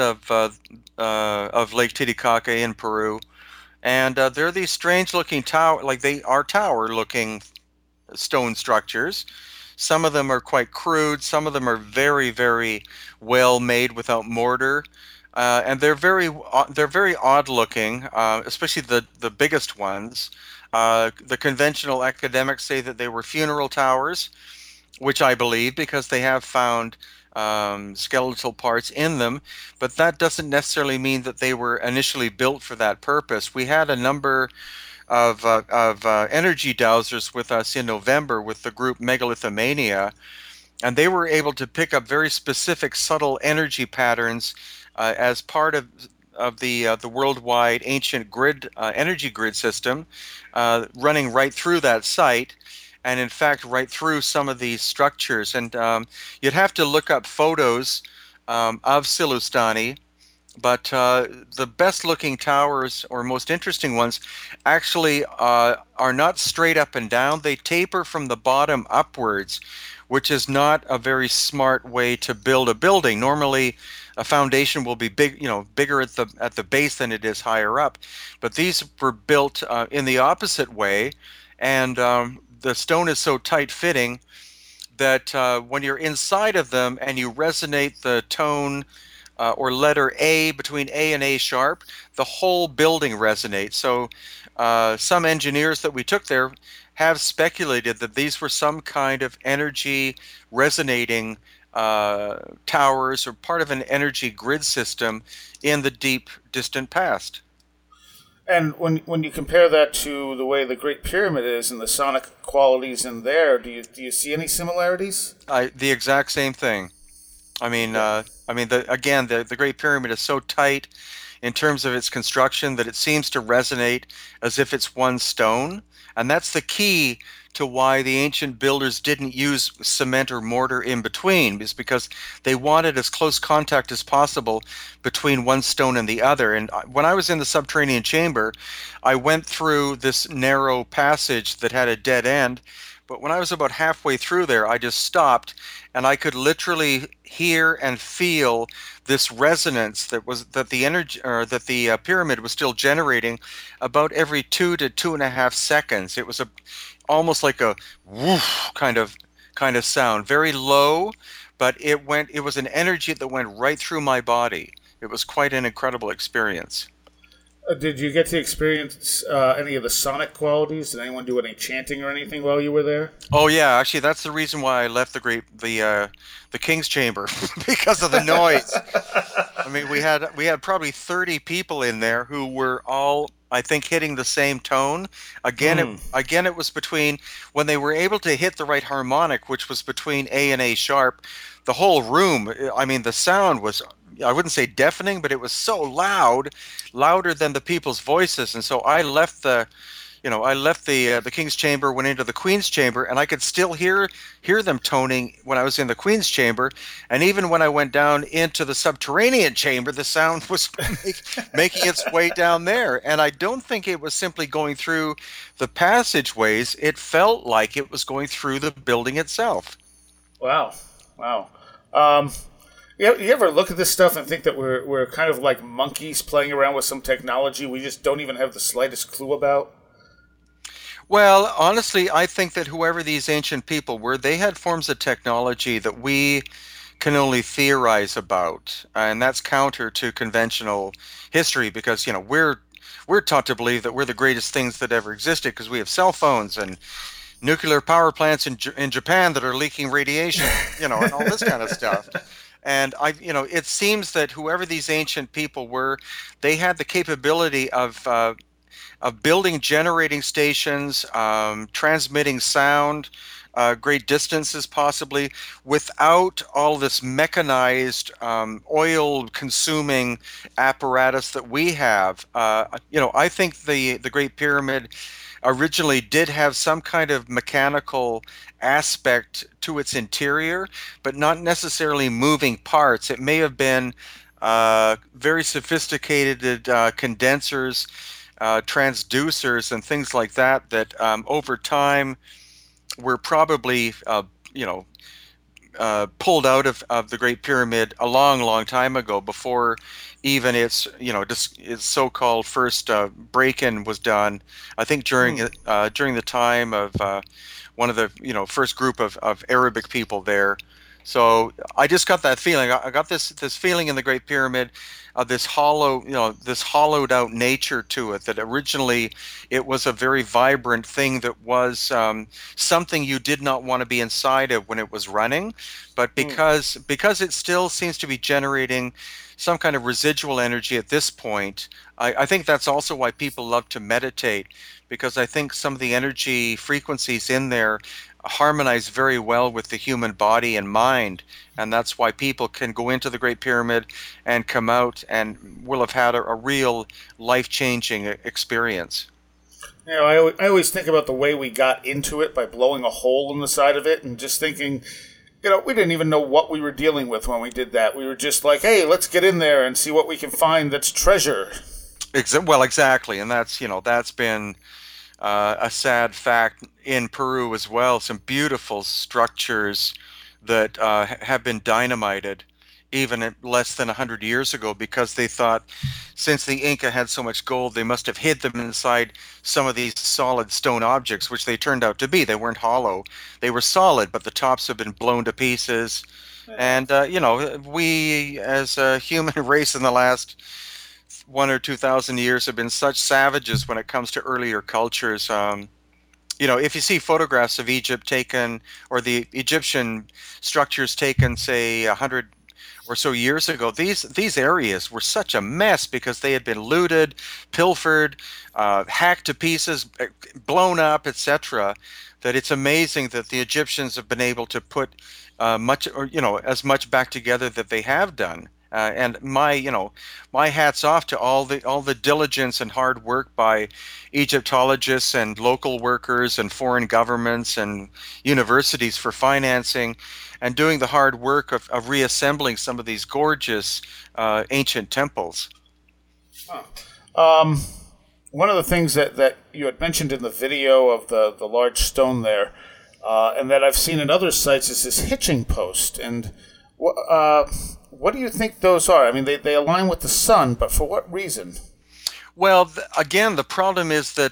of Lake Titicaca in Peru, and they're these strange-looking tower-looking stone structures. Some of them are quite crude. Some of them are very, very well made without mortar, and they're very odd-looking, especially the biggest ones. The conventional academics say that they were funeral towers, which I believe because they have found skeletal parts in them, but that doesn't necessarily mean that they were initially built for that purpose. We had a number of energy dowsers with us in November with the group Megalithomania, and they were able to pick up very specific subtle energy patterns as part of the worldwide ancient energy grid system running right through that site, and in fact right through some of these structures. And you'd have to look up photos of Silustani, but the best looking towers or most interesting ones actually are not straight up and down. They taper from the bottom upwards, which is not a very smart way to build a building. Normally a foundation will be bigger at the base than it is higher up, but these were built in the opposite way, and the stone is so tight-fitting that when you're inside of them and you resonate the tone or letter A between A and A sharp, the whole building resonates. So some engineers that we took there have speculated that these were some kind of energy resonating towers or part of an energy grid system in the deep, distant past. And when you compare that to the way the Great Pyramid is and the sonic qualities in there, do you see any similarities? The exact same thing. The Great Pyramid is so tight in terms of its construction that it seems to resonate as if it's one stone, and that's the key to why the ancient builders didn't use cement or mortar in between, is because they wanted as close contact as possible between one stone and the other. And when I was in the subterranean chamber, I went through this narrow passage that had a dead end, but when I was about halfway through there, I just stopped, and I could literally hear and feel this resonance that the pyramid was still generating about every 2 to 2.5 seconds. It was almost like a woof kind of sound, very low, but it was an energy that went right through my body. It was quite an incredible experience. Did you get to experience any of the sonic qualities? Did anyone do any chanting or anything while you were there? Oh yeah, actually that's the reason why I left the King's Chamber because of the noise. I mean, we had probably 30 people in there who were all, I think, hitting the same tone. Again, it was between, when they were able to hit the right harmonic, which was between A and A sharp, the whole room, I mean, the sound was, I wouldn't say deafening, but it was so loud, louder than the people's voices. And so I left the King's Chamber, went into the Queen's Chamber, and I could still hear them toning when I was in the Queen's Chamber. And even when I went down into the subterranean chamber, the sound was making its way down there. And I don't think it was simply going through the passageways. It felt like it was going through the building itself. Wow. You ever look at this stuff and think that we're kind of like monkeys playing around with some technology we just don't even have the slightest clue about? Well, honestly, I think that whoever these ancient people were, they had forms of technology that we can only theorize about, and that's counter to conventional history because, we're taught to believe that we're the greatest things that ever existed because we have cell phones and nuclear power plants in Japan that are leaking radiation, and all this kind of stuff. And it seems that whoever these ancient people were, they had the capability of of building generating stations, transmitting sound, great distances possibly, without all this mechanized, oil-consuming apparatus that we have. I think the Great Pyramid originally did have some kind of mechanical aspect to its interior, but not necessarily moving parts. It may have been very sophisticated condensers, transducers, and things like that that over time were probably pulled out of the Great Pyramid a long, long time ago, before even its its so-called first break-in was done. I think during the time of one of the first group of Arabic people there. So I just got that feeling. I got this feeling in the Great Pyramid of this this hollowed out nature to it. That originally it was a very vibrant thing that was something you did not want to be inside of when it was running, but because it still seems to be generating some kind of residual energy at this point. I think that's also why people love to meditate, because I think some of the energy frequencies in there harmonize very well with the human body and mind, and that's why people can go into the Great Pyramid and come out and will have had a real life-changing experience. I always think about the way we got into it by blowing a hole in the side of it, and just thinking, we didn't even know what we were dealing with when we did that. We were just like, hey, let's get in there and see what we can find that's treasure. Well, exactly, and that's been a sad fact in Peru as well. Some beautiful structures that have been dynamited even less than 100 years ago, because they thought, since the Inca had so much gold, they must have hid them inside some of these solid stone objects, which they turned out to be. They weren't hollow. They were solid, but the tops have been blown to pieces. And, we as a human race in the last 1,000 or 2,000 years have been such savages when it comes to earlier cultures. If you see photographs of Egypt taken, or the Egyptian structures taken, say 100 or so years ago, these areas were such a mess because they had been looted, pilfered, hacked to pieces, blown up, etc. That it's amazing that the Egyptians have been able to put as much back together that they have done. And my hat's off to all the diligence and hard work by Egyptologists and local workers and foreign governments and universities for financing and doing the hard work of reassembling some of these gorgeous ancient temples. One of the things that you had mentioned in the video of the large stone there, and that I've seen in other sites, is this hitching post. And what do you think those are? I mean, they align with the sun, but for what reason? Well, again, the problem is that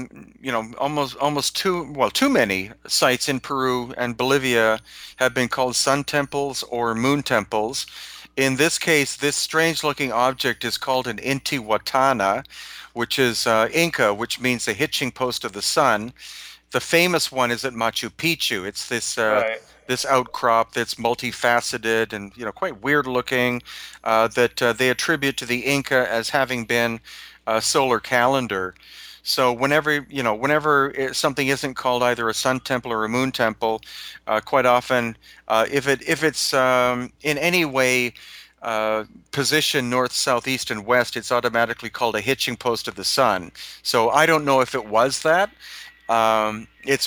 too many sites in Peru and Bolivia have been called sun temples or moon temples. In this case, this strange-looking object is called an Intihuatana, which is Inca, which means the hitching post of the sun. The famous one is at Machu Picchu. It's this this outcrop that's multifaceted and quite weird-looking, that they attribute to the Inca as having been a solar calendar. So whenever something isn't called either a sun temple or a moon temple, quite often, if it's in any way position north, south, east, and west, it's automatically called a hitching post of the sun. So I don't know if it was that. It's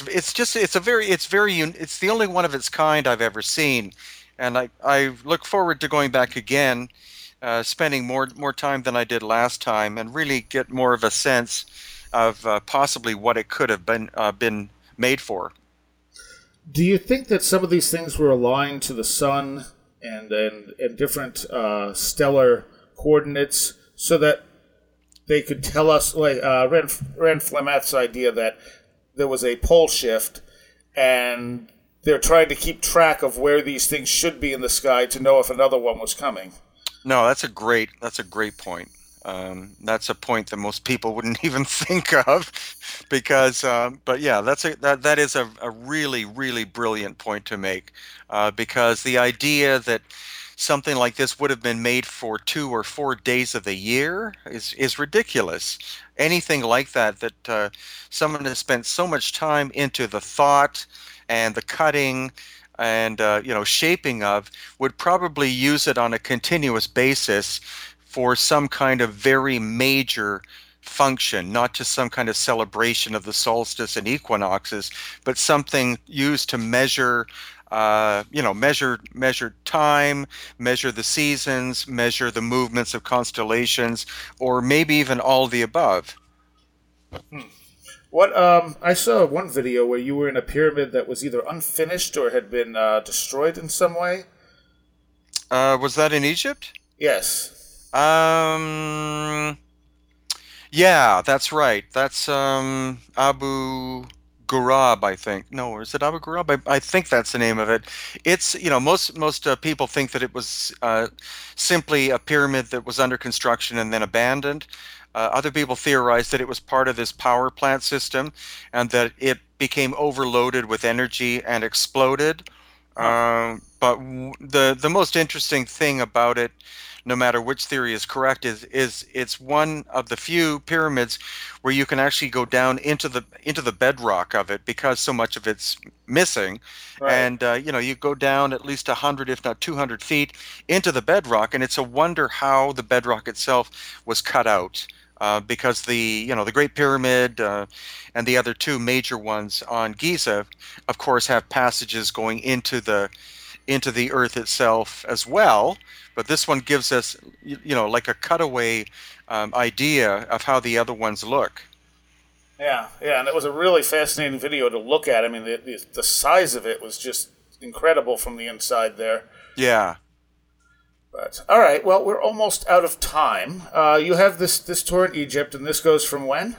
the only one of its kind I've ever seen, and I look forward to going back again, spending more time than I did last time, and really get more of a sense of possibly what it could have been made for. Do you think that some of these things were aligned to the sun and different stellar coordinates, so that they could tell us, like Rand Flemath's idea that there was a pole shift, and they're trying to keep track of where these things should be in the sky to know if another one was coming? No, that's a great point. That's a point that most people wouldn't even think of, because, but yeah, that is a really, really brilliant point to make, because the idea that something like this would have been made for 2 or 4 days of the year is ridiculous. Anything like that someone has spent so much time into the thought and the cutting and shaping of, would probably use it on a continuous basis for some kind of very major function, not just some kind of celebration of the solstice and equinoxes, but something used to measure measure time, measure the seasons, measure the movements of constellations, or maybe even all the above. What I saw one video where you were in a pyramid that was either unfinished or had been destroyed in some way. Was that in Egypt? Yes. Yeah, that's right. That's Abu Ghurab, I think. No, or is it Abu Ghurab? I think that's the name of it. It's, most people think that it was simply a pyramid that was under construction and then abandoned. Other people theorize that it was part of this power plant system and that it became overloaded with energy and exploded. But the most interesting thing about it, no matter which theory is correct, is it's one of the few pyramids where you can actually go down into the bedrock of it, because so much of it's missing. Right. And you go down at least 100, if not 200 feet into the bedrock, and it's a wonder how the bedrock itself was cut out. Because the Great Pyramid and the other two major ones on Giza, of course, have passages going into the earth itself as well. But this one gives us, like a cutaway idea of how the other ones look. Yeah, and it was a really fascinating video to look at. I mean, the size of it was just incredible from the inside there. Yeah. But, all right, well, we're almost out of time. You have this tour in Egypt, and this goes from when?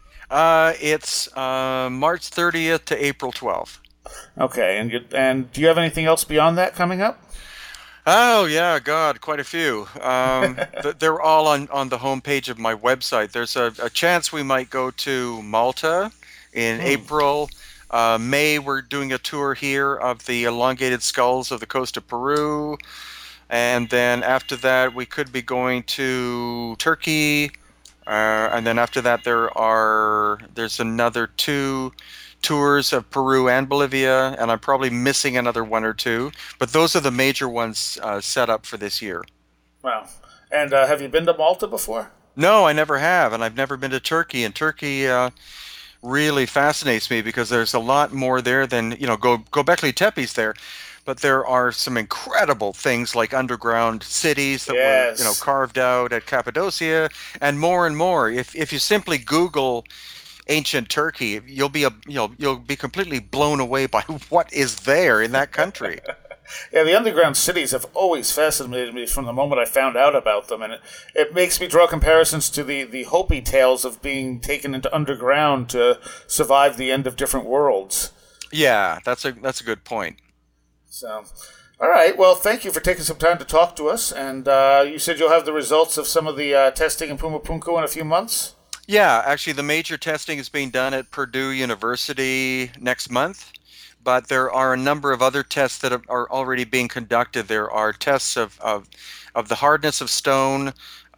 It's March 30th to April 12th. Okay, and do you have anything else beyond that coming up? Oh, yeah, God, quite a few. They're all on the homepage of my website. There's a chance we might go to Malta in April. May, we're doing a tour here of the elongated skulls of the coast of Peru. And then after that, we could be going to Turkey. And then after that, there's another 2 tours of Peru and Bolivia, and I'm probably missing another 1 or 2. But those are the major ones set up for this year. Wow. And have you been to Malta before? No, I never have, and I've never been to Turkey. And Turkey really fascinates me because there's a lot more there than, Göbekli Tepe's there. But there are some incredible things like underground cities that were, carved out at Cappadocia, and more and more. If you simply Google ancient Turkey, you'll be completely blown away by what is there in that country. Yeah, the underground cities have always fascinated me from the moment I found out about them, and it makes me draw comparisons to the Hopi tales of being taken into underground to survive the end of different worlds. Yeah, that's a good point. So, all right. Well, thank you for taking some time to talk to us. And you said you'll have the results of some of the testing in Puma Punku in a few months? Yeah, actually, the major testing is being done at Purdue University next month. But there are a number of other tests that are already being conducted. There are tests of the hardness of stone.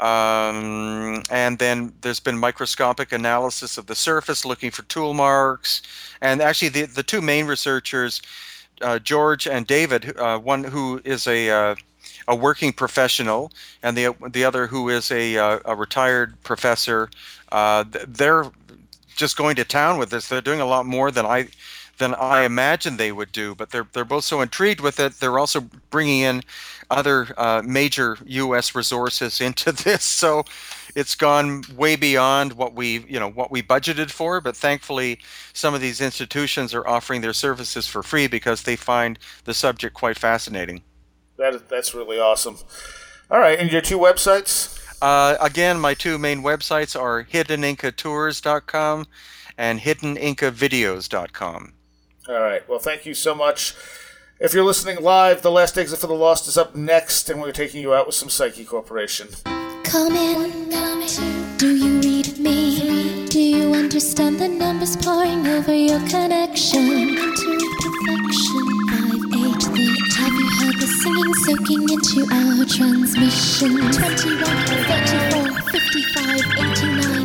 And then there's been microscopic analysis of the surface looking for tool marks. And actually, the 2 main researchers, George and David, one who is a working professional, and the other who is a retired professor, they're just going to town with this. They're doing a lot more than I imagined they would do, but they're both so intrigued with it. They're also bringing in other major U.S. resources into this, so it's gone way beyond what we budgeted for. But thankfully, some of these institutions are offering their services for free because they find the subject quite fascinating. That's really awesome. All right, and your 2 websites? Again, my 2 main websites are hiddenincatours.com and hiddenincavideos.com. All right. Well, thank you so much. If you're listening live, The Last Exit for the Lost is up next, and we're taking you out with some Psyche Corporation. Come in. Do you read me? Do you understand the numbers pouring over your connection? To perfection. 5, 8, 3. Have you heard the singing soaking into our transmission. 21, 34, 55, 89,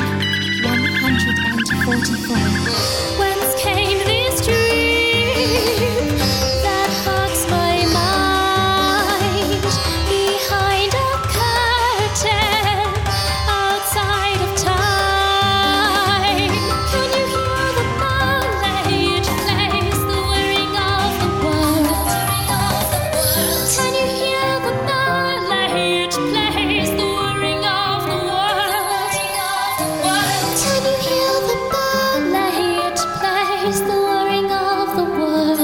144. Whence came this dream that haunts my mind? Behind a curtain, outside of time. Can you hear the ballet it plays, the whirring of the world? Can you hear the ballet it plays, the whirring of the world? Can you hear the ballet it plays, the whirring of the world?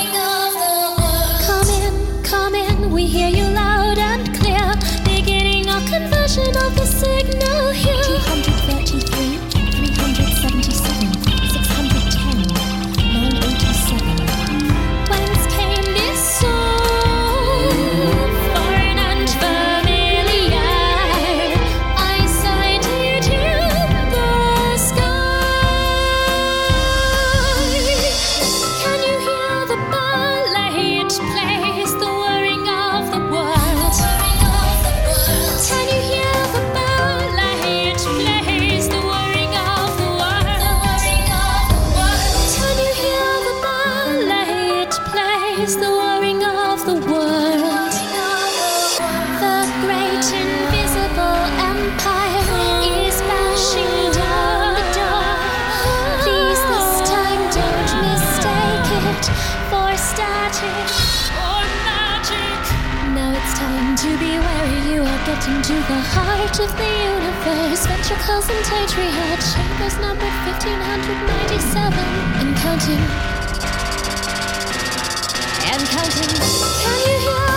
Come in, we hear you loud and clear. Beginning our conversion of the signal here. 233, 377, 610, 987. Whence came this song? Foreign and familiar. I sighted in the sky. Can you hear the ballet it plays, the whirring of the world? Can you hear the ballet it plays, the whirring of the world? Can you hear the ballet it plays, the whirring of the world? The great invisible empire is bashing down the door. Please this time don't mistake it for static or magic. Now it's time to be wary. You are getting to the heart of the universe. Ventricles and atrial chambers numbered 1597 and counting. And counting. Can you hear